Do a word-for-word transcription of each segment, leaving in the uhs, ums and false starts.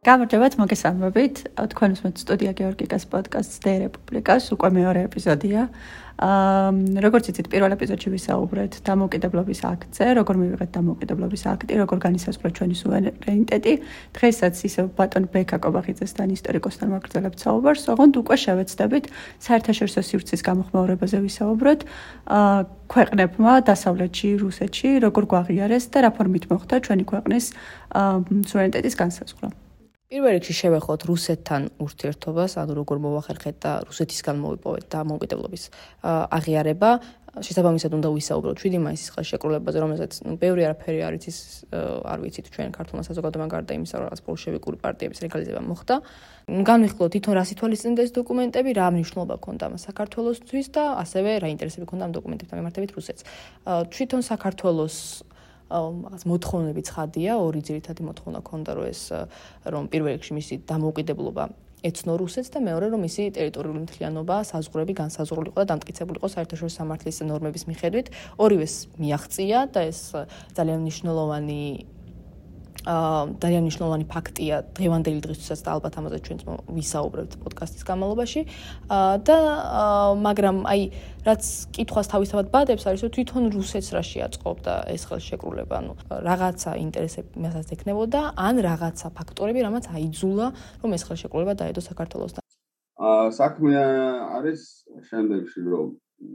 გამარჯობათ, მოგესალმებით. თქვენ უსმენთ სტუდია გეორგიკას პოდკასტს დე რესპუბლიკას, უკვე მეორე ეპიზოდია. აა, როგორც იცით, პირველ ეპიზოდში ვისაუბრეთ დამოუკიდებლობის აქტზე, როგორ მივიღეთ დამოუკიდებლობის აქტი, როგორ განისაზღვრეთ ჩვენი სუვერენიტეტი. დღესაც ისევ ბატონ ბექა კობახიძესთან, ისტორიკოსთან ვაგრძელებთ საუბარს, ოღონდ უკვე შევეცდებით საერთაშორისო სივრცის გამოხმაურებაზე ვისაუბროთ. აა, ქვეყნებმა დასავლეთში, რუსეთში, როგორ გვაღიარეს და რა ფორმით მოხდა ჩვენი ქვეყნის აა, სუვერენიტეტის განსაზღვრა. პირველ რიგში შევეხოთ რუსეთთან ურთიერთობას, ანუ როგორ მოვახერხეთ და რუსეთისგან მოვიპოვეთ დამოუკიდებლობის აღიარება. შესაბამისად უნდა ვისაუბროთ შვიდი მაისის ხელშეკრულებაზე, რომელსაც ბევრი არაფერი არ იცის, არ ვიცით ჩვენ ქართულმა საზოგადოებამ გარდა იმისა, რომ რაღაც ბოლშევიკური პარტიების ლეგალიზება მოხდა. განვიხილოთ თვითონ რას ითვალისწინებდა ეს დოკუმენტები, რა მნიშვნელობა ჰქონდა ამ საქართველოსთვის და ასევე რა ინტერესები ჰქონდა ამ დოკუმენტებთან მიმართებით რუსეთს. თვითონ საქართველოს რაღაც მოთხოვნები ცხადია, ორი ძირითადი მოთხოვნა ჰქონდა, რომ ეს რომ პირველ რიგში მისი დამოუკიდებლობა ეცნო რუსეთს და მეორე რომ მისი ტერიტორიული მთლიანობა, საზღვრები განსაზღვრულიყო და დამტკიცებულიყო საერთაშორისო სამართლის ნორმების მიხედვით. ორივეს მიაღწია და ეს ძალიან მნიშვნელოვანი აა ძალიან მნიშვნელოვანი ფაქტია დღევანდელი დღისთვისაც და ალბათ ამაზე ჩვენც ვისაუბრებთ პოდკასტის განმავლობაში. აა და მაგრამ აი რაც კითხვას თავისთავად ბადებს არის რომ თვითონ რუსეთს რა შეაწყობდა ეს ხელშეკრულება, ანუ რაღაცა ინტერესები მასაც ექნებოდა, ან რაღაცა ფაქტორები, რამაც აიძულა რომ ეს ხელშეკრულება დაედო საქართველოსთან. აა საქმე არის შემდეგში რომ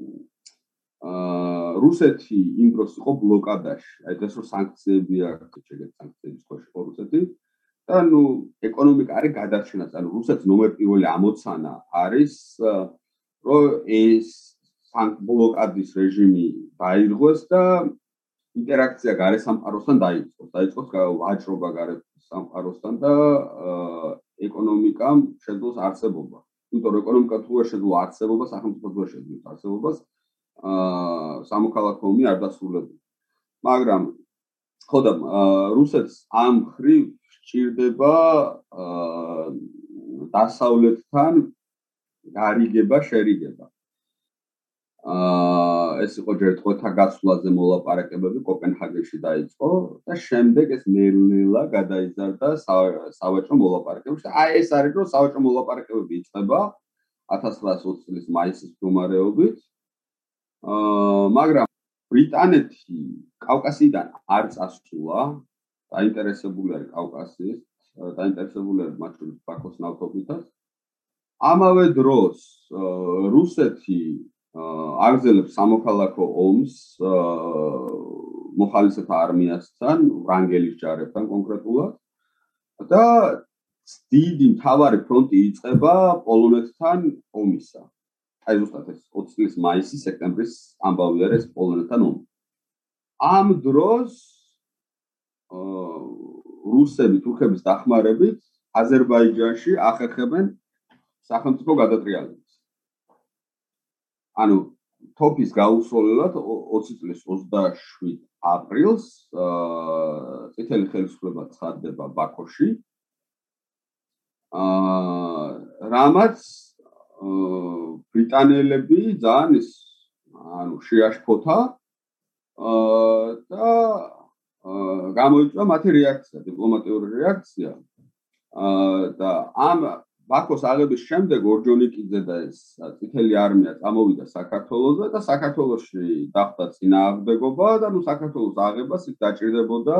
აა რუსეთი იმ დროს იყო ბლოკადაში, აი ეს რომ სანქციები აქვს, შეგეთ სანქციების ქვეშ იყო რუსეთი და ნუ ეკონომიკა არის გადარჩენას, ანუ რუსეთს ნომერ პირველი ამოცანა არის რომ ეს ბლოკადის რეჟიმი დაირღვეს და ინტერაქცია გარე სამყაროსთან დაიწყოს, დაიწყოს ვაჭრობა გარე სამყაროსთან და ეკონომიკამ შეძლოს არსებობა. იმიტომ რომ ეკონომიკა თუ არ შეძლო არსებობას, სახელმწიფო თუ არ შეძლო არსებობას, აა სამოქალაქო ომი არ დასრულებულა. მაგრამ ხოდა რუსეთს ამ ხრივ სჭირდება აა დასავლეთთან გარიგება, შერიგება. აა ეს იყო ჯერ ტყვეთა გასვლაზე მოლაპარაკებები კოპენჰაგენში დაიწყო და შემდეგ ეს ნელ-ნელა გადაიზარდა სავაჭრო მოლაპარაკებებში. აი ეს არის რომ სავაჭრო მოლაპარაკებები იწყება ათას ცხრაასი ოცი წლის მაისის მდგომარეობით. აა მაგრამ ბრიტანეთი კავკასიიდან არ წასულა, დაინტერესებული არის კავკასიის, დაინტერესებული არის მათ შორის ბაქოს ნავთობითაც. ამავე დროს რუსეთი აგზელებს სამოქალაქო ომს მოხალისეთა არმიასთან, ვრანგელის ჯარებთან კონკრეტულად და დიდი მთავარი ფრონტი იწყება პოლონეთთან ომისა. აი ზუსტად ეს ოცი წლის მაისი, სექტემბრის ამბავი არის პოლონეთთან ომი. ამ დროს რუსები თურქების დახმარებით აზერბაიჯანში ახერხებენ სახელმწიფო გადატრიალებას. ანუ თოფის გაუსვლელად ოცი წლის ოცდაშვიდ აპრილს წითელი ხელისუფლება ცხადდება ბაქოში. აა რამაც ბრიტანელები ძალიან ის ანუ შეაშფოთა აა და გამოიწვია მათი რეაქცია, დიპლომატიური რეაქცია. აა და ამ ბაქოს აღების შემდეგ ორჯონიკიძე და ეს წითელი არმია წამოვიდა საქართველოსზე და საქართველოში დახვდა წინააღმდეგობა და ნუ საქართველოს აღებას იქ დაჭირდებოდა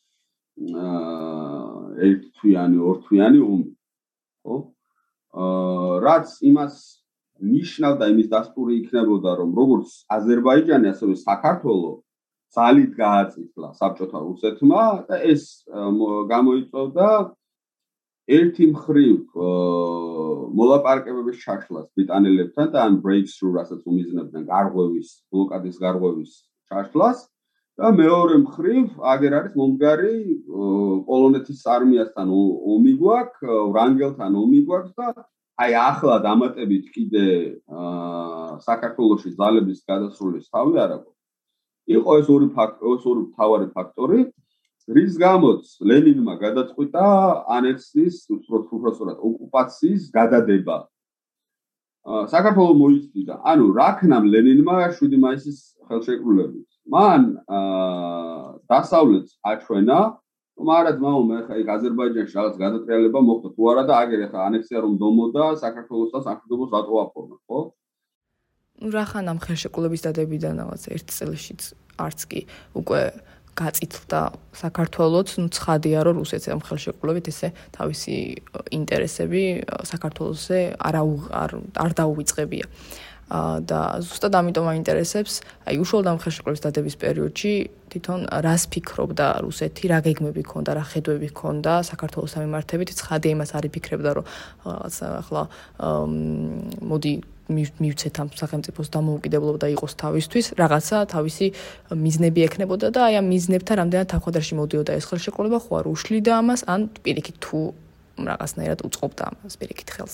აა ერთთვიანი, ორთვიანი ომი. ხო? აა რაც იმას ნიშნავდა, იმის დასტური იქნებოდა, რომ როგორც აზერბაიჯანი, ასევე საქართველო ძალით გააწიწლა საბჭოთა რუსეთმა და ეს გამოიწვევდა ერთი მხრივ მოლაპარაკებების ჩაშლას ბრიტანელებთან და ამ breakthrough, რასაც უმიზნებდნენ გარღვევის, ბლოკადის გარღვევის ჩაშლას და მეორე მხრივ აგერ არის მომდგარი პოლონეთის არმიასთან ომი გვაქვს, ვრანგელთან ომი გვაქვს და აი ახლა დამატებით კიდე საქართველოში ძალების გადასრულის თავი არ აქვს. იყო ეს ორი ფაქტორი, ორი მთავარი ფაქტორი, რის გამოც ლენინმა გადაწყვიტა ანექსიის, უბრალოდ ოკუპაციის გადადება. საქართველო მოიცდიდა. ანუ რა ქნამ ლენინმა შვიდი მაისის ხელშეკრულებით. მან დასავლეთს აჩვენა მაგრამ ძმაო მე ხა იქ აზერბაიჯანში რაღაც გადატრიალება მოხდა თუ არა და აგერ ხა ანექსია რომ დომოდა საქართველოსთან სამშვიდობოს რატო აფორმა, ხო? რახან ამ ხელშეკრულების დადებიდან რაღაც ერთ წელშიც არც კი უკვე გაწითლდა საქართველოს, ნუ ცხადია რომ რუსეთს ამ ხელშეკრულებით ესე თავისი ინტერესები საქართველოსზე არ არ დაუვიწყებია. და ზუსტად ამიტომ აინტერესებს, აი უშუალოდ ამ ხელშეკრულების დადების პერიოდში თვითონ რას ფიქრობდა რუსეთი, რა გეგმები ჰქონდა, რა ხედვები ჰქონდა საქართველოს მიმართებით, ცხადია იმას არ იფიქრებდა, რომ რაღაცა ახლა მოდი მივცეთ ამ სახელმწიფოს დამოუკიდებლობა და იყოს თავისთვის, რაღაცა თავისი მიზნები ექნებოდა და აი ამ მიზნებთან რამდენად თანხმდარში მოდიოდა ეს ხელშეკრულება, ხო არ უშლიდა ამას, ან პირიქით თუ რაღაცნაირად უწყობდა ამას პირიქით ხელს.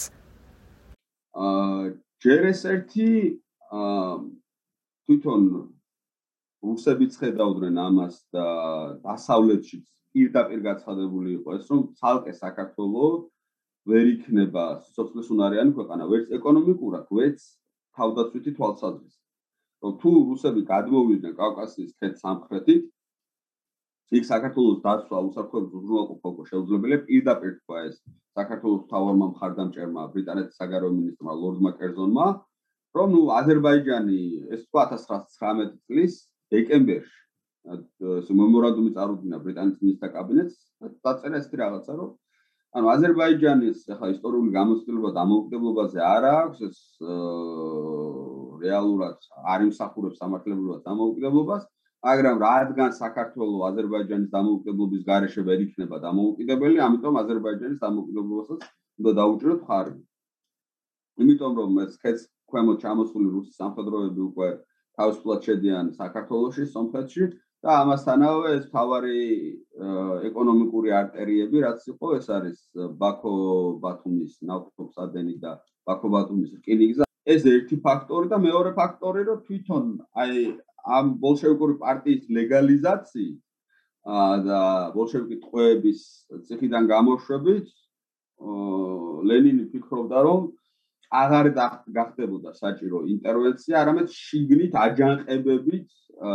აა ჯერ ეს ერთი თვითონ რუსებიც ხედავდნენ ამას და დასავლეთშიც პირდაპირ გაცხადებული იყო ეს, რომ ცალკე საქართველოს ვერ იქნება სოციალისტუნარიანი ქვეყანა, ვერც ეკონომიკურად, ვერც თავდაცვითი თვალსაზრისით. რომ თუ რუსები გადმოვიდნენ კავკასიის ქედს სამხრეთით, იქ საქართველოს დაცვა უსაფრთხოების უზრუნველყოფა უკვე შეუძლებელია, პირდაპირ თქვა ეს საქართველოს მთავარმა მხარდამჭერმა ბრიტანეთის საგარეო მინისტრმა ლორდმა კერზონმა, რომ ნუ აზერბაიჯანი ეს თქვა ათას ცხრაასი ცხრამეტი წლის დეკემბერში ეს მემორანდუმი წარუდგინა ბრიტანეთის მინისტრთა კაბინეტს და დაწერა ესეთი რაღაცა, რომ ანუ აზერბაიჯანის ახლა ისტორიული გამოცდილება დამოუკიდებლობაზე არ აქვს, ეს რეალურად არ იმსახურებს სამართლებრივად დამოუკიდებლობას, მაგრამ რადგან საქართველოს აზერბაიჯანის დამოუკიდებლობის გარეშე ვერ იქნება დამოუკიდებელი, ამიტომ აზერბაიჯანის დამოუკიდებლობასაც უნდა დაუჭიროთ მხარი. იმიტომ რომ ეს ქედს ქვემოთ ჩამოსული რუსის სამხედროები უკვე თავისუფლად შედიან საქართველოში, სომხეთში და ამასთანავე ეს მთავარი ეკონომიკური არტერიები, რაც იყო, ეს არის ბაქო-ბათუმის ნავთობსადენი და ბაქო-ბათუმის რკინიგზა. ეს ერთი ფაქტორი და მეორე ფაქტორი, რომ თვითონ აი ამ ბოლშევიკური პარტიის ლეგალიზაციით და ბოლშევიკი ტყვეების ციხიდან გამოშვებით ლენინი ფიქრობდა, რომ აღარ გახდებოდა საჭირო ინტერვენცია, არამედ შიგნით აჯანყებებით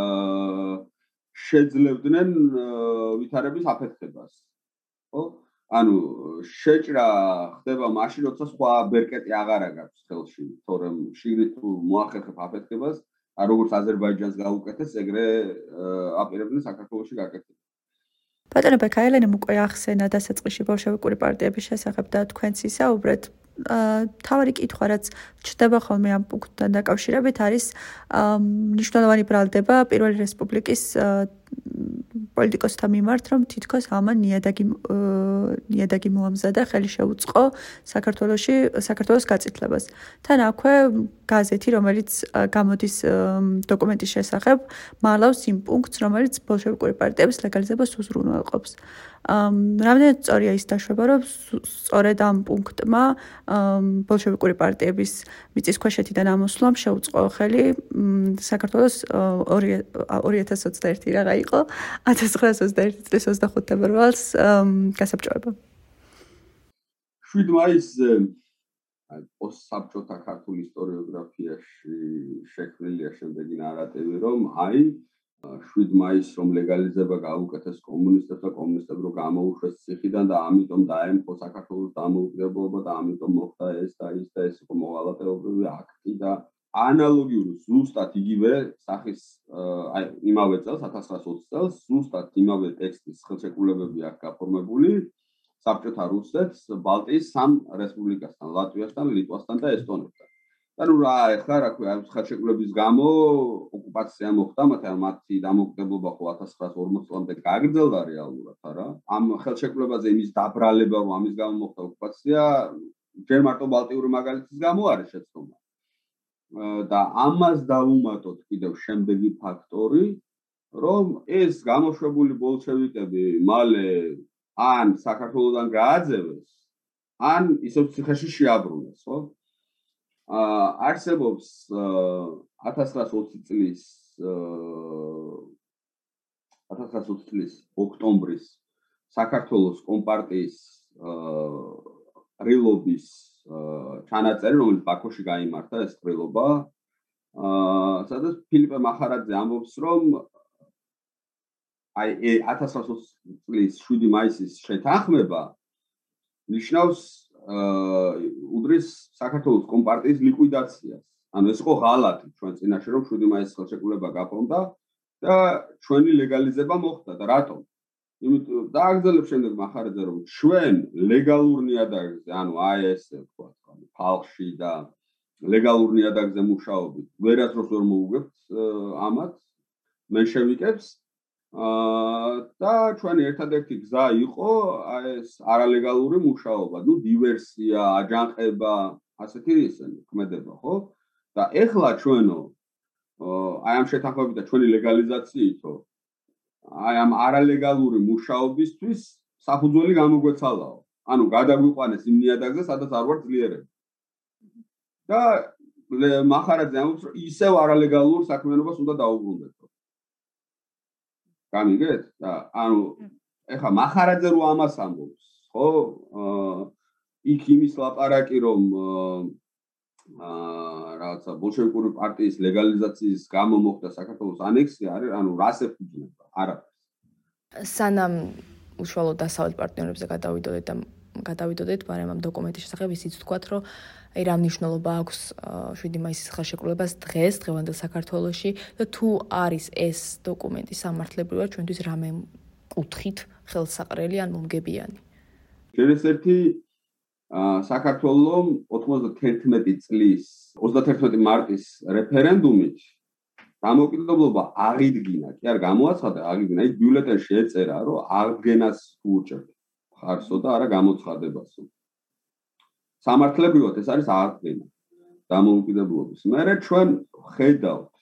შეძლებდნენ ვითარების აფეთქებას. ხო? ანუ შეჭრა ხდება მაშინ, როცა სხვა ბერკეტი აღარ აქვს ხელში, თორემ შიგნით თუ მოახერხებ აფეთქებას, როგორც აზერბაიჯანს გაუკეთეს, ეგრე აპირებდნენ საქართველოში გაკეთებას. ბატონო ბექაელენემ უკვე ახსენა დასაწყისში ბოლშევიკური პარტიების შესახებ და თქვენც ისაუბრეთ. თავარი კითხვა, რაც ჩდება ხოლმე ამ პუნქტთან დაკავშირებით, არის მნიშვნელოვანი ბრალდება პირველი რესპუბლიკის პოლიტიკოსთა მიმართ, რომ თითქოს ამან ნიადაგი ნიადაგი მოამზადა, ხელი შეუწყო საქართველოში საქართველოს გაწითლებას. თან აქვე გაზეთი, რომელიც გამოდის დოკუმენტის შესახებ, მალავს იმ პუნქტს, რომელიც ბოლშევიკური პარტიების ლეგალიზებას უზრუნველყოფს. რამდენად სწორია ის დაშვება, რომ სწორედ ამ პუნქტმა ბოლშევიკური პარტიების მიწისქვეშეთიდან ამოსვლამ შეუწყო ხელი საქართველოს ორი ათას ოცდაერთი რაღა იყო ათას ცხრაასი ოცდაერთი წლის ოცდახუთი თებერვალს გასაბჭოება. შვიდი მაისზე პოსტსაბჭოთა ქართულ ისტორიოგრაფიაში შექმნილია შემდეგი ნარატივი, რომ აი შვიდი მაისს რომ ლეგალიზება გაუკეთეს კომუნისტებს და კომუნისტებს რომ გამოუშვეს ციხიდან და ამიტომ დაემხო საქართველოს დამოუკიდებლობა და ამიტომ მოხდა ეს და ის და ეს იყო მოვალეობრივი აქტი და ანალოგიური ზუსტად იგივე სახის აი იმავე წელს ათას ცხრაასი ოცი წელს ზუსტად იმავე ტექსტის ხელშეკრულებები აქვს გაფორმებული საბჭოთა რუსეთს ბალტიის სამ რესპუბლიკასთან, ლატვიასთან, ლიტვასთან და ესტონეთთან. და ნუ რა ეხლა რა ქვია ამ ხელშეკრულების გამო ოკუპაცია მოხდა, მაგრამ მათი დამოუკიდებლობა ხო ათას ცხრაასი ორმოცი წლამდე გაგრძელდა რეალურად, არა? ამ ხელშეკრულებაზე იმის დაბრალება, რომ ამის გამო მოხდა ოკუპაცია, ჯერ მარტო ბალტიური მაგალითის გამო არის შეცდომა. და ამას დავუმატოთ კიდევ შემდეგი ფაქტორი, რომ ეს გამოშვებული ბოლშევიკები მალე ან საქართველოსთან გააძევეს, ან ისევ ციხეში შეაბრუნეს, ხო? არსებობს ათას ცხრაასი ოცი წლის ათას ცხრაასი ოცი წლის ოქტომბრის საქართველოს კომპარტიის ყრილობის ჩანაწერი, რომელიც ბაქოში გაიმართა ეს ყრილობა, აა სადაც ფილიპე მახარაძე ამბობს, რომ აი ათას ოცდაოთხ წლის შვიდი მაისის შეთანხმება ნიშნავს უდრის საქართველოს კომპარტიის ლიკვიდაციას. ანუ ეს იყო ღალატი ჩვენ წინაშე რომ შვიდი მაისის ხელშეკრულება გაფორმდა და ჩვენი ლეგალიზება მოხდა და რატომ? იმიტომ დააგრძელებ შემდეგ მახარაძე რომ ჩვენ ლეგალურ ნიადაგზე, ანუ აი ესე ვთქვათ, ფალხში და ლეგალურ ნიადაგზე მუშაობით, ვერასდროს ვერ მოუგებთ ამათ მენშევიკებს და ჩვენი ერთადერთი გზა იყო აი ეს არალეგალური მუშაობა, ნუ დივერსია, აჯანყება, ასეთი ისინი ქმედება, ხო? და ეხლა ჩვენო აი ამ შეთანხმებით და ჩვენი ლეგალიზაციითო აი ამ არალეგალური მუშაობისთვის საფუძველი გამოგვეცალაო. ანუ გადაგვიყვანეს იმ ნიადაგზე, სადაც არ ვარ ძლიერები. და მახარაძე ამბობს, რომ ისევ არალეგალურ საქმიანობას უნდა დაუბრუნდეთო. გამიგეთ? და ანუ ეხლა მახარაძე რო ამას ამბობს, ხო? იქ იმის ლაპარაკი რომ აა რაღაცა ბოლშევიკური პარტიის ლეგალიზაციის გამო მოხდა საქართველოს ანექსია არის, ანუ რას ეფუძნება? არაფერს. სანამ უშუალოდ დასავლეთ პარტნიორებზე გადავიდოდეთ და გადავიდოდეთ, მაგრამ ამ დოკუმენტის შესახებ ისიც ვთქვათ, რომ აი რა მნიშვნელობა აქვს შვიდი მაისის ხელშეკრულებას დღეს, დღევანდელ საქართველოში და თუ არის ეს დოკუმენტი სამართლებრივად ჩვენთვის რამე კუთხით ხელსაყრელი ან მომგებიანი. ეს ერთი საქართველოს ოცდათერთმეტი წლის ოცდათერთმეტი მარტის რეფერენდუმით დამოუკიდებლობა აღიდგინა, კი არ გამოაცხადა, აღიდგინა, იქ ბიულეტენში ეწერა, რომ აღდგენას უჭერთ ხარსო და არა გამოცხადებასო. სამართლებრივად ეს არის აღდგენა დამოუკიდებლობის. მერე ჩვენ ხედავთ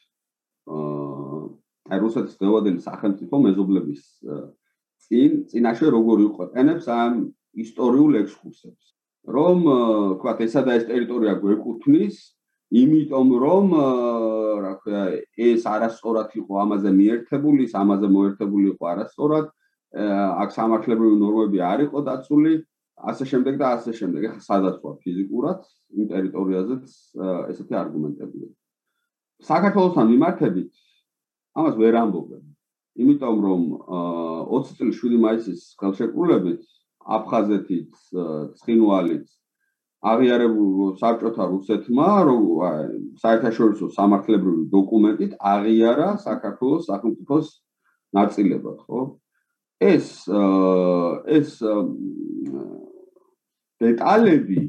აი რუსეთის დღევანდელი სახელმწიფო მეზობლების წინ წინაშე როგორ იყენებს ამ ისტორიულ ექსკურსებს. რომ ვთქვათ, ესა და ეს ტერიტორია გვეკუთვნის, იმიტომ რომ რა ქვია, ეს არასწორად იყო ამაზე მიერთებული, ის ამაზე მოერთებული იყო არასწორად, აქ სამართლებრივი ნორმები არ იყო დაცული, ასე შემდეგ და ასე შემდეგ. ეხლა სადაც ვარ ფიზიკურად, იმ ტერიტორიაზეც ესეთი არგუმენტებია. საქართველოსთან მიმართებით ამას ვერ ამბობენ. იმიტომ რომ ოცი წლის შვიდი მაისის ხელშეკრულებით აფხაზეთით, ცხინვალით აღიარებულ საბჭოთა რუსეთმა, რომ საერთაშორისო სამართლებრივი დოკუმენტით აღიარა საქართველოს სახელმწიფოს ნაწილებად, ხო? ეს ეს დეტალები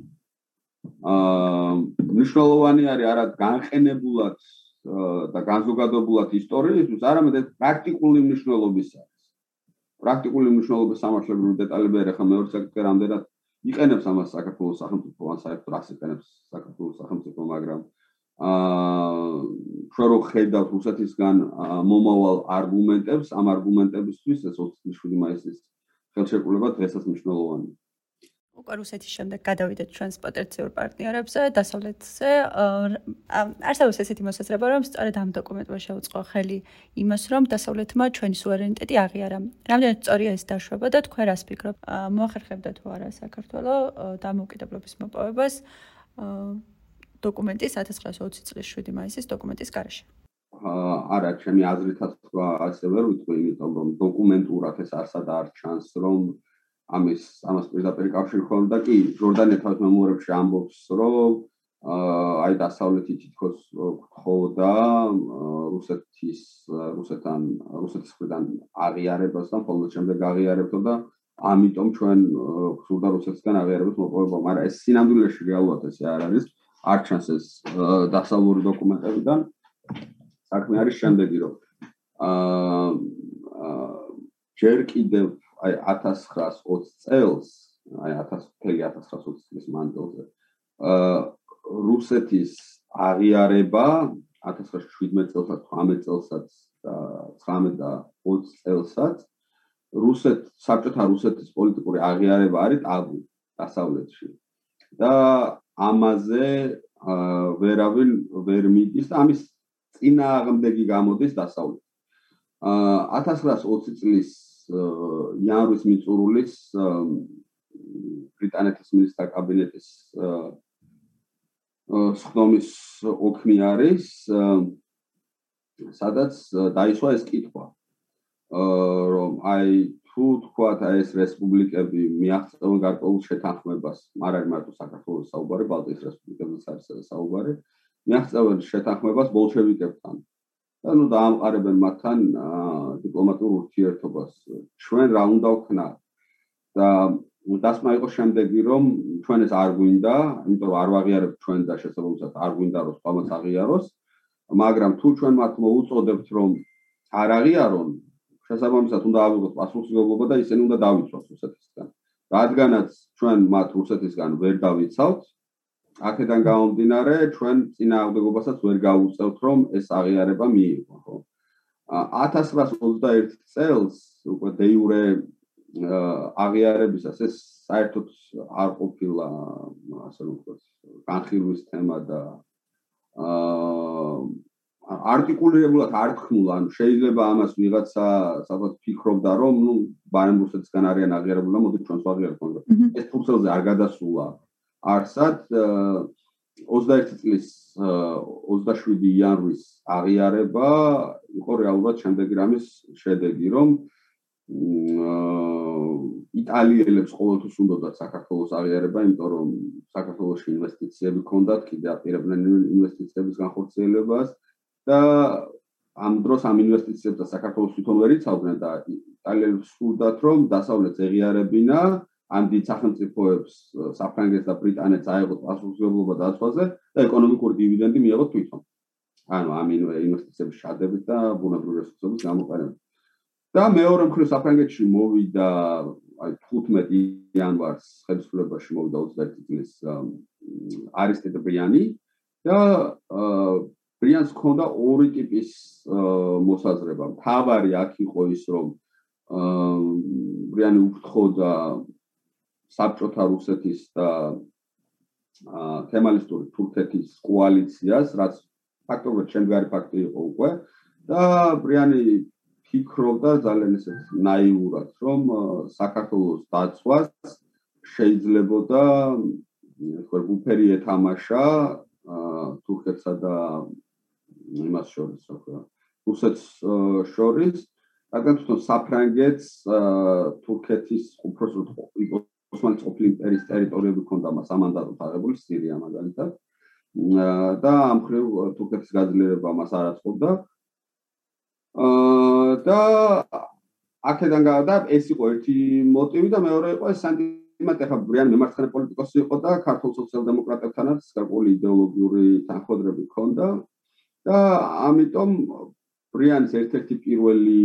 მნიშვნელოვანი არის არა განყენებულად და განზოგადებულად ისტორიისთვის, არამედ პრაქტიკული მნიშვნელობის არის. პრაქტიკული მნიშვნელობის სამართლებრივი დეტალები არის, ხა მეორე საკითხი რამდენად იყენებს ამას საქართველოს სახელმწიფო, ან საერთოდ რას იყენებს საქართველოს სახელმწიფო, მაგრამ აა ჩვენ რო ხედავთ რუსეთისგან მომავალ არგუმენტებს, ამ არგუმენტებისთვის ეს ოცი შვიდი მაისის ხელშეკრულება დღესაც მნიშვნელოვანია. უკვე რუსეთის შემდეგ გადავიდეთ ჩვენს პოტენციურ პარტნიორებზე, დასავლეთზე. არსებობს ესეთი მოსაზრება, რომ სწორედ ამ დოკუმენტმა შეუწყო ხელი იმას, რომ დასავლეთმა ჩვენი სუვერენიტეტი აღიარა. რამდენად სწორია ეს დაშვება და თქვენ რას ფიქრობთ? მოახერხებდა თუ არა საქართველოს დამოუკიდებლობის მოპოვებას დოკუმენტის ათას ცხრაასი ოცი წლის შვიდი მაისის დოკუმენტის გარეშე? არა, ჩემი აზრითაც ასე ვერ ვიტყვი, იმიტომ რომ დოკუმენტურად ეს არსად არ ჩანს, რომ ამის ამას პირდაპირ კავშირი ჰქონდა კი ჯორდანია თავის მემუარებში ამბობს, რომ აი დასავლეთი თითქოს გთხოვდა რუსეთის რუსეთთან რუსეთის მხრიდან აღიარებას და ხოლმე შემდეგ აღიარებდა და ამიტომ ჩვენ გსურდა რუსეთისგან აღიარების მოპოვება, მაგრამ ეს სინამდვილეში რეალურად ესე არ არის, არ ჩანს ეს დასავლური დოკუმენტებიდან. საქმე არის შემდეგი, რომ აა ჯერ კიდევ აი ათას ცხრაასი ოცი წელს, აი ათას ცხრაასი ოცი წლის მანძილზე, აა რუსეთის აღიარება ათას ცხრაასი შვიდმეტ წელსაც, თვრამეტ წელსაც და ცხრამეტ და ოცი წელსაც რუსეთ საბჭოთა რუსეთის პოლიტიკური აღიარება არის ტაბუ დასავლეთში. და ამაზე ვერავინ ვერ მიდის და ამის წინააღმდეგი გამოდის დასავლეთ. აა ათას ცხრაასი ოცი წლის იანვრის მიწურულის ბრიტანეთის მინისტრთა კაბინეტის სხდომის ოქმი არის, სადაც დაისვა ეს კითხვა. რომ აი თუ თქვათ აი ეს რესპუბლიკები მიაღწევენ გარკვეულ შეთანხმებას, არ არის მარტო საქართველოს საუბარი, ბალტიის რესპუბლიკებიც არის საუბარი, მიაღწევენ შეთანხმებას ბოლშევიკებთან. და ნუ დაამყარებენ მათთან დიპლომატიურ ურთიერთობას. ჩვენ რა უნდა ვქნათ და დასმა იყო შემდეგი, რომ ჩვენ ეს არ გვინდა, იმიტომ რომ არ ვაღიარებთ ჩვენ და შესაბამისად არ გვინდა რომ სხვამაც აღიაროს, მაგრამ თუ ჩვენ მათ მოუწოდებთ რომ არ აღიარონ, შესაბამისად უნდა ავიღოთ პასუხისმგებლობა და ისინი უნდა დავიცვათ რუსეთისგან. რადგანაც ჩვენ მათ რუსეთისგან ვერ დავიცავთ, აქედან გამომდინარე, ჩვენ წინააღმდეგობასაც ვერ გავუწევთ, რომ ეს აღიარება მიიღო, ხო? ათას ცხრაას ოცდაერთი წელს უკვე de jure აღიარებისას ეს საერთოდ არ ყოფილა, ასე რომ ვთქვათ, განხილვის თემა და არტიკულირებულად არ თქმულა, ანუ შეიძლება ამას ვიღაცა სადღაც ფიქრობდა, რომ ნუ ბარემ რუსეთისგან არიან აღიარებული და მოდი ჩვენს ვაღიარებთ, მაგრამ ეს ფურცელზე არ გადასულა არსად ოცდაერთი წლის ოცდაშვიდი იანვრის აღიარება იყო რეალურად შემდეგი რამის შედეგი, რომ იტალიელებს ყოველთვის უნდათ საქართველოს აღიარება, იმიტომ რომ საქართველოში ინვესტიციები ჰქონდათ, კიდე აპირებდნენ ინვესტიციების განხორციელებას და ამ დროს ამ ინვესტიციებს საქართველოს თვითონ ვერ იცავდნენ და იტალიელებს სურდათ, რომ დასავლეთს ეღიარებინა, ამ დიდ სახელმწიფოებს საფრანგეთს და ბრიტანეთს აეღოთ პასუხისმგებლობა დაცვაზე და ეკონომიკური დივიდენდი მიეღოთ თვითონ. ანუ ამ ინვესტიციების შადებით და ბუნებრივი რესურსების გამოყენებით. და მეორე მხრივ საფრანგეთში მოვიდა აი თხუთმეტი იანვარს ხელისუფლებაში მოვიდა ოცდაერთი წლის არისტე ბრიანი და ბრიანს ჰქონდა ორი ტიპის მოსაზრება. მთავარი აქ იყო ის, რომ ბრიანი უფრთხოდა საბჭოთა რუსეთის და კემალისტური თურქეთის კოალიციას, რაც ფაქტობრივად შემდგარი ფაქტი იყო უკვე და ბრიანი ფიქრობდა ძალიან ისე ნაიურად, რომ საქართველოს დაცვას შეიძლებოდა თქვა უფერი ეთამაშა თურქეთსა და იმას შორის, რა რუსეთს შორის, რადგან თვითონ საფრანგეთს თურქეთის უпроსოდ ოსმალეთის ყოფილი იმპერიის ტერიტორიები ჰქონდა მას სამანდატოდ აღებული, სირია მაგალითად. და ამ მხრივ თურქეთის გაძლიერება მას არ აწყობდა. და აქედან გადა ეს იყო ერთი მოტივი და მეორე იყო ეს სენტიმენტი, ხა ბრიანი მემარცხენე პოლიტიკოსი იყო და ქართულ სოციალ-დემოკრატებთანაც გარკვეული იდეოლოგიური თანხმოთრები ჰქონდა და ამიტომ ბრიანის ერთ-ერთი პირველი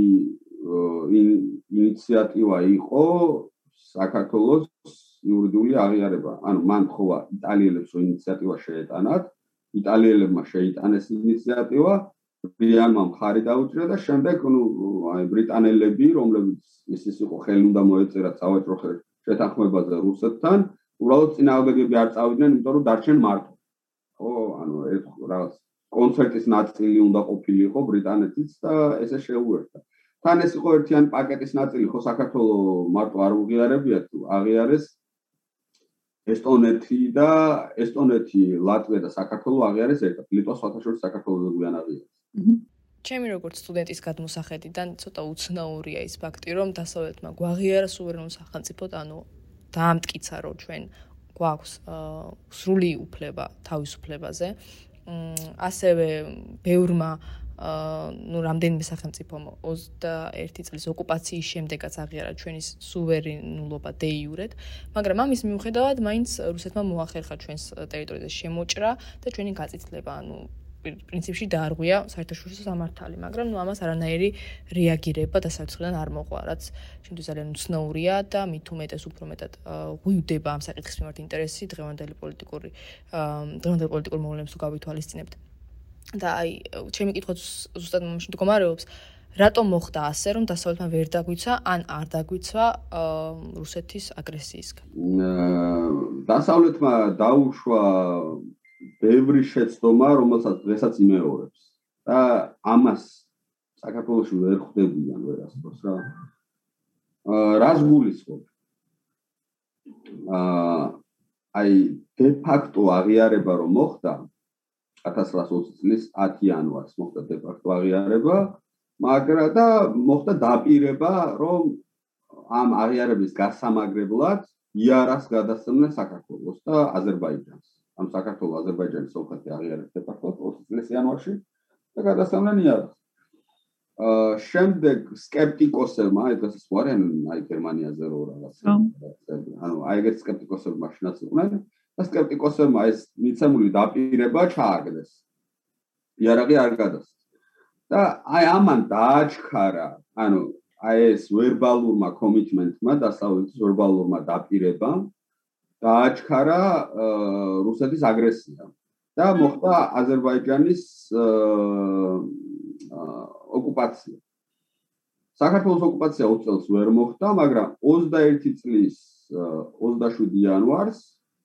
ინიციატივა იყო საქართველოს იურიდიული აღიარება. ანუ მან თხოვა იტალიელებს რომ ინიციატივა შეეტანათ, იტალიელებმა შეიტანეს ინიციატივა, ბრიანმა მხარი დაუჭირა და შემდეგ ნუ აი ბრიტანელები, რომლებიც ისიც იყო ხელი უნდა მოეწერათ სავაჭრო შეთანხმებაზე რუსეთთან, უბრალოდ წინააღმდეგები არ წავიდნენ, იმიტომ რომ დარჩენ მარტო. ხო, ანუ ეს რაღაც კონცერტის ნაწილი უნდა ყოფილიყო ბრიტანეთის და ესე შეუერთა. თან ეს იყო ერთიანი პაკეტის ნაწილი, ხო საქართველოს მარტო არ უღიარებია, თუ აღიარეს ესტონეთი და ესტონეთი, ლატვია და საქართველოს აღიარეს ერთად. ლიტვა სხვათა შორის საქართველოს ზოგადად აღიარეს. ჩემი როგორც სტუდენტის გადმოსახედიდან ცოტა უცნაურია ის ფაქტი, რომ დასავლეთმა გვაღიარა სუვერენულ სახელმწიფოდ, ანუ დაამტკიცა, რომ ჩვენ გვაქვს სრული უფლება თავისუფლებაზე. ასევე ბევრმა ну რამდენიმე სახელმწიფომ ოცდაერთი წლის ოკუპაციის შემდეგაც აღიარა ჩვენი სუვერენულობა de jure, მაგრამ ამის მიუხედავად მაინც რუსეთმა მოახერხა ჩვენს ტერიტორიაზე შემოჭრა და ჩვენი გაწითლება, ანუ პრინციპში დაარღვია საერთაშორისო სამართალი, მაგრამ ნუ ამას არანაირი რეაგირება დასავლეთიდან არ მოყვა, რაც შემთხვევით ძალიან უცნაურია და მით უმეტეს უფრო მეტად ღვივდება ამ საკითხის მიმართ ინტერესი დღევანდელი პოლიტიკური დღევანდელი პოლიტიკურ მოვლენებს თუ გავითვალისწინებთ. და აი ჩემი კითხვა ზუსტად მომში მდგომარეობს, რატომ მოხდა ასე, რომ დასავლეთმა ვერ დაგვიცა ან არ დაგვიცა რუსეთის აგრესიისგან? დასავლეთმა დაუშვა ბევრი შეცდომა, რომელსაც დღესაც იმეორებს და ამას საქართველოში ვერ ხვდებიან ვერასდროს რა. რას გულისხმობ? აი დე ფაქტო აღიარება რომ მოხდა ათას ცხრაას ოცი წლის ათი იანვარს მოხდა დე ფაქტო აღიარება მაგრამ და მოხდა დაპირება, რომ ამ აღიარების გასამაგრებლად იარას გადასცემდნენ საქართველოს და აზერბაიჯანს. ამ საქართველოს აზერბაიჯანის სოხათი აღიარებს დეფაქტოდ ოცი წლის იანვარში და გადასცემდნენ იარას. აა შემდეგ სკეპტიკოსებმა, ეს ვარენ აი გერმანიაზე რო რაღაც. ანუ აი ეგეთ სკეპტიკოსები მაშინაც იყვნენ და სკეპტიკოსებმა ეს მიცემული დაპირება ჩააგდეს. იარაღი არ გადასცა. და აი ამან დააჩქარა, ანუ აი ეს ვერბალურმა კომიტმენტმა, დასავლეთის ვერბალურმა დაპირებამ დააჩქარა რუსეთის აგრესია და მოხდა აზერბაიჯანის ოკუპაცია. საქართველოს ოკუპაცია ოცი წელს ვერ მოხდა, მაგრამ ოცდაერთი წლის ოცდაშვიდი იანვარს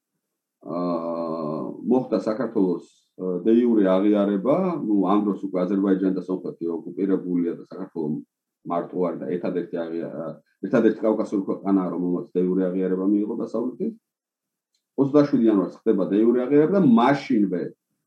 მოხდა საქართველოს de jure აღიარება, ну ამ დროს უკვე აზერბაიჯანი და სომხეთი ოკუპირებულია და საქართველოს მარტო არ და ერთადერთი აღიარა, ერთადერთი კავკასიური ქვეყანაა, რომელმაც de jure აღიარება მიიღო დასავლეთით. ოცდაშვიდი იანვარს ხდება de jure აღიარება და მაშინვე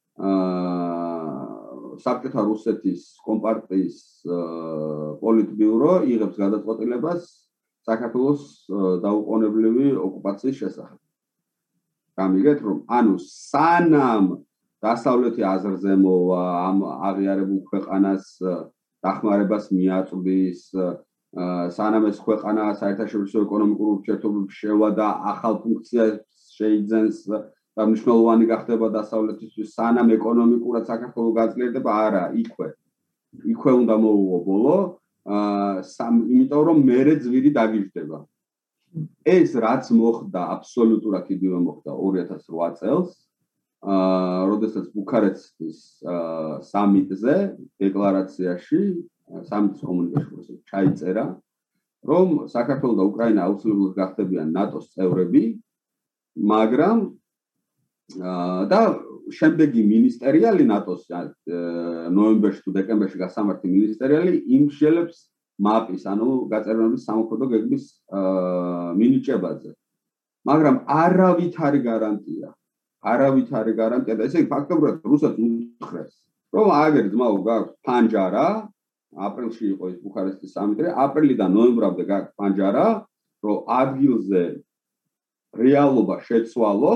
აა საბჭოთა რუსეთის კომპარტიის პოლიტბიურო იღებს გადაწყვეტილებას საქართველოს დაუყოვნებლივი ოკუპაციის შესახებ. გამიგეთ რომ ანუ სანამ დასავლეთი აზრზე მოვა ამ აღიარებულ ქვეყანას დახმარებას მიაწვდის, სანამ ეს ქვეყანა საერთაშორისო ეკონომიკურ ურთიერთობებში შევა და ახალ ფუნქციას შეიძენს და მნიშვნელოვანი გახდება დასავლეთისთვის, სანამ ეკონომიკურად საქართველო გაძლიერდება, არა, იქვე. იქვე უნდა მოუღო ბოლო, იმიტომ რომ მერე ძვირი დაგიждდება. ეს რაც მოხდა, აბსოლუტურად იგივე მოხდა ორი ათას რვა წელს. აა, როდესაც ბუქარესტის სამიტზე, დეკლარაციაში, სამიტის კომუნიკაციაზე ჩაიწერა, რომ საქართველო და უკრაინა აუცილებლად გახდებიან ნატოს წევრები, მაგრამ აა და შემდეგი მინისტერიალი ნატოს ნოემბერში თუ დეკემბერში გასამართი მინისტერიალი იმსჯელებს მაპის, ანუ გაწევრიანების სამოქმედო გეგმის აა მინიჭებაზე. მაგრამ არავითარი გარანტია არავით არის გარანტია და ესე იგი ფაქტობრივად რუსეთს უთხრეს რომ აგერ ძმაო გაქვს ფანჯარა აპრილში იყო ის ბუქარესტის სამიტი აპრილიდან ნოემბრამდე გაქვს ფანჯარა რომ ადგილზე რეალობა შეცვალო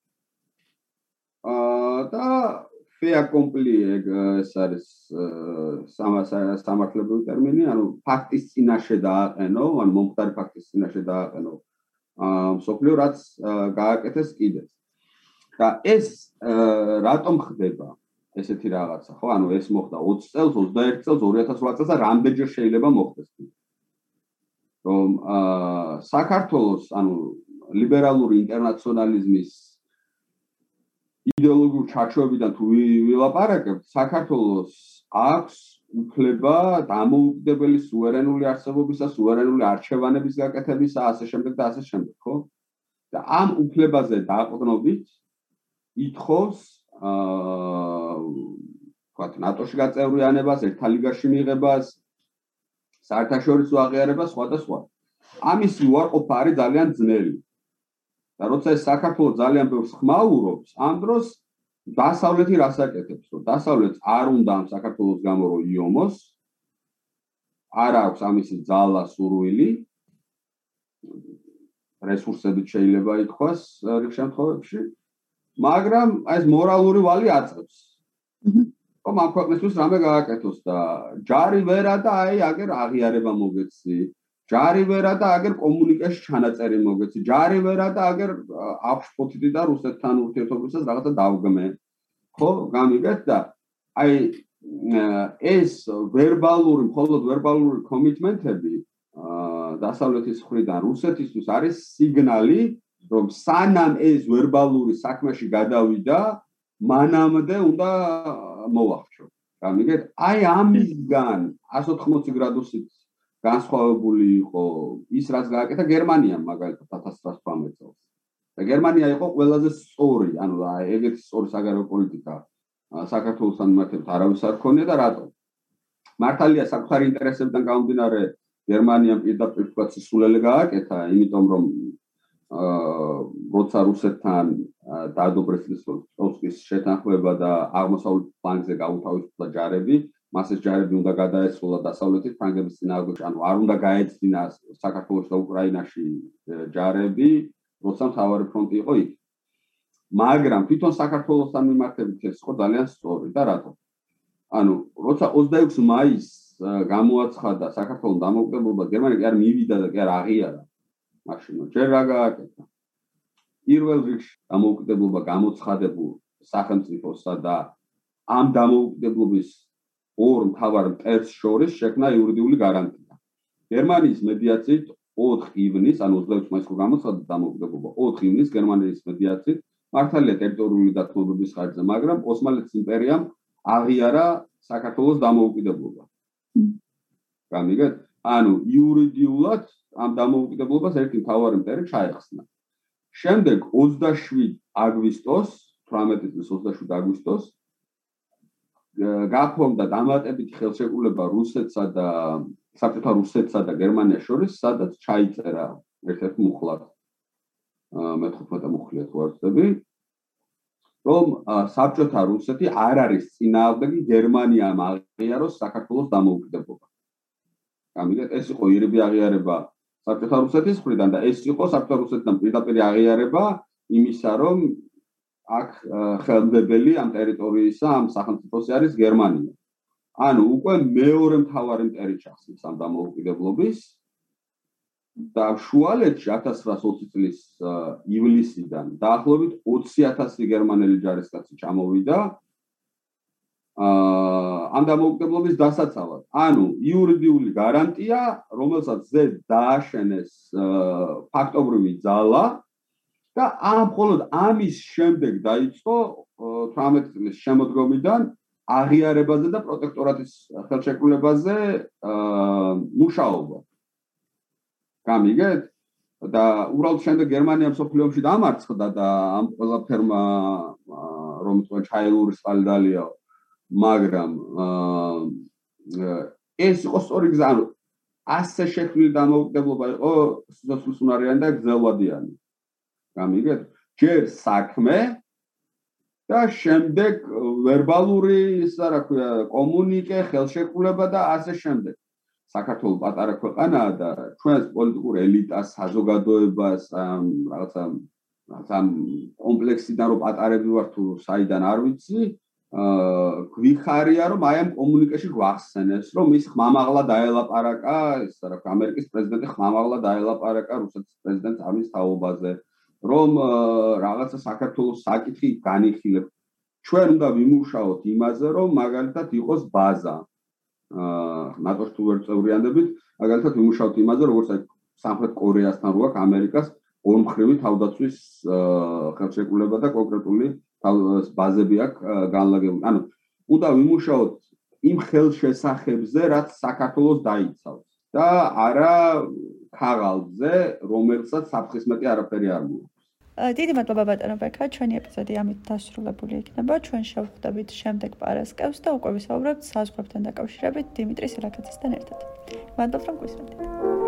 აა და ფეა კომპლი ეს არის სამართლებრივი ტერმინი ანუ ფაქტის წინაშე დააყენო ანუ მომხდარი ფაქტის წინაშე დააყენო აა მსოფლიო რაც გააკეთეს კიდეც და ეს რატომ ხდება ესეთი რაღაცა ხო ანუ ეს მოხდა ოცი წელს ოცდაერთი წელს ორი ათას რვა წელს და რამდენჯერ შეიძლება მოხდეს რომ საქართველოს ანუ ლიბერალური ინტერნაციონალიზმის იდეოლოგიურ ჩარჩოებიდან თუ ვილაპარაკებთ საქართველოს აქვს უფლება დამოუკიდებელი სუვერენული არსებობისა სუვერენული არჩევანების გაკეთებისა ასე შემდეგ და ასე შემდეგ ხო და ამ უფლებაზე დაყრდნობით ითხოვს აა ვთქვათ ნატოში გაწევრიანებას, ერთა ლიგაში მიღებას, საერთაშორისო აღიარებას, სხვა და სხვა. ამის უარყოფა არის ძალიან ძნელი. და როცა ეს საქართველოს ძალიან ბევრს ხმაურობს, ამ დროს დასავლეთი რას აკეთებს, რომ დასავლეთს არ უნდა ამ საქართველოს გამო რომ იომოს, არ აქვს ამისი ძალა, სურვილი, რესურსებით შეიძლება ითქვას რიგ შემთხვევებში. მაგრამ ეს მორალური ვალი აწევს. რომ ამ ქვეყნისთვის რამე გააკეთოს და ჯარი ვერა და აი აგერ აღიარება მოგეცი. ჯარი ვერა და აგერ კომუნიკაციაში ჩანაწერი მოგეცი. ჯარი ვერა და აგერ აფშფოთდი და რუსეთთან ურთიერთობისას რაღაცა დავგმე. ხო, გამიგეთ და აი ეს ვერბალური, მხოლოდ ვერბალური კომიტმენტები დასავლეთის მხრიდან რუსეთისთვის არის სიგნალი რომ სანამ ეს ვერბალური საქმეში გადავიდა, მანამდე უნდა მოვახჩო. გამიგეთ? აი ამისგან εκατს ოთხმოცი გრადუსით განსხვავებული იყო ის, რაც გააკეთა გერმანიამ მაგალითად ათას ცხრაას თვრამეტ წელს. და გერმანია იყო ყველაზე სწორი, ანუ ეგეთი სწორი საგარეო პოლიტიკა საქართველოსთან მიმართებით არავის არ ქონია და რატო? მართალია საკუთარი ინტერესებიდან გამომდინარე გერმანიამ პირდაპირ თქვათ სისულელე გააკეთა, იმიტომ რომ აა როცა რუსეთთან დადო ბრესტ-ლისტოვსკის შეთანხმება და აღმოსავლეთ ფლანგზე გაუთავისუფლა ჯარები, მას ეს ჯარები უნდა გადაეცვალა დასავლეთით ფრანგების წინააღმდეგ, ანუ არ უნდა გაეცდინა საქართველოს და უკრაინაში ჯარები, როცა მთავარი ფრონტი იყო იქ. მაგრამ თვითონ საქართველოსთან მიმართებით ეს იყო ძალიან სწორი და რატო? ანუ როცა ოცდაექვსი მაისს გამოაცხადა საქართველოს დამოუკიდებლობა, გერმანია კი არ მივიდა და კი არ აღიარა. მაშინ ჯერ რა გააკეთა? პირველ რიგში დამოუკიდებლობა გამოცხადებულ სახელმწიფოსა და ამ დამოუკიდებლობის ორ მთავარ მტერს შორის შექმნა იურიდიული გარანტია. გერმანიის მედიაციით ოთხ ივნისს, ანუ ოცდაექვსი მაისს გამოცხადდა დამოუკიდებლობა, ოთხ ივნისს გერმანიის მედიაციით მართალია ტერიტორიული დათმობების ხარჯზე, მაგრამ ოსმალეთის იმპერიამ აღიარა საქართველოს დამოუკიდებლობა. გამიგეთ? ანუ იურიდიულად ამ დამოუკიდებლობას ერთი მთავარი მტერი ჩაეხსნა. შემდეგ ოცდაშვიდი აგვისტოს, თვრამეტი წლის ოცდაშვიდი აგვისტოს გაფორმდა დამატებითი ხელშეკრულება რუსეთსა და საბჭოთა რუსეთსა და გერმანიას შორის, სადაც ჩაიწერა ერთ-ერთი მუხლად მეთხუთმეტე მუხლია თუ არ ვცდები, რომ საბჭოთა რუსეთი არ არის წინააღმდეგი გერმანიამ აღიაროს საქართველოს დამოუკიდებლობა. გამიგეთ, ეს იყო ირიბი აღიარება საბჭოთა რუსეთის მხრიდან და ეს იყო საბჭოთა რუსეთთან პირდაპირ აღიარება იმისა, რომ აქ ხელმძღვანელი ამ ტერიტორიისა, ამ სახელმწიფოსი არის გერმანია. ანუ უკვე მეორე მთავარი მტერი ჩახსნეს ამ დამოუკიდებლობის და შუალედში ათას ცხრაას ოცი წლის ივლისიდან დაახლოებით ოცი ათასი გერმანელი ჯარისკაცი ჩამოვიდა ამ დამოუკიდებლობის დასაცავად. ანუ იურიდიული გარანტია, რომელსაც ზედ დააშენეს ფაქტობრივი ძალა და ამ მხოლოდ ამის შემდეგ დაიწყო თვრამეტი წლის შემოდგომიდან აღიარებაზე და პროტექტორატის ხელშეკრულებაზე მუშაობა. გამიგეთ? და უბრალოდ შემდეგ გერმანია მსოფლიო ომში დამარცხდა და ამ ყველაფერმა რომ თქვა ჩაილურის ყალდალია, მაგრამ ეს იყო სწორი გზა, ანუ ასე შექმნილი დამოუკიდებლობა იყო სიცოცხლისუნარიანი და გრძელვადიანი. გამიგეთ? ჯერ საქმე და შემდეგ ვერბალური, ისა რა ქვია, კომუნიკე, ხელშეკრულება და ასე შემდეგ. საქართველოს პატარა ქვეყანაა და ჩვენს პოლიტიკურ ელიტას, საზოგადოებას, რაღაცა ამ კომპლექსიდან რომ პატარები ვარ თუ საიდან არ ვიცი, გვიხარია რომ აი ამ კომუნიკეში გვახსენეს, რომ ის ხმამაღლა დაელაპარაკა, ისა რა ქვია, ამერიკის პრეზიდენტი ხმამაღლა დაელაპარაკა რუსეთის პრეზიდენტს ამის თაობაზე, რომ რაღაცა საქართველოს საკითხი განიხილებ. ჩვენ უნდა ვიმუშაოთ იმაზე, რომ მაგალითად იყოს ბაზა ნატოს თუ ვერ წევრიანებით, მაგალითად ვიმუშაოთ იმაზე, როგორც აი სამხრეთ კორეასთან რო აქვს ამერიკას ორმხრივი თავდაცვის ხელშეკრულება და კონკრეტული ბაზები აქვს განლაგებული. ანუ უნდა ვიმუშაოთ იმ ხელშესახებზე, რაც საქართველოს დაიცავს და არა ქაღალდზე, რომელსაც საფრთხისმეტი არაფერი არ მოაქვს. დიდი მადლობა ბატონო ბექა, ჩვენი ეპიზოდი ამით დასრულებული იქნება. ჩვენ შევხვდებით შემდეგ პარასკევს და უკვე ვისაუბრებთ საზღვრებთან დაკავშირებით დიმიტრი სილაქაძესთან ერთად. მადლობთ რომ გვისმენთ.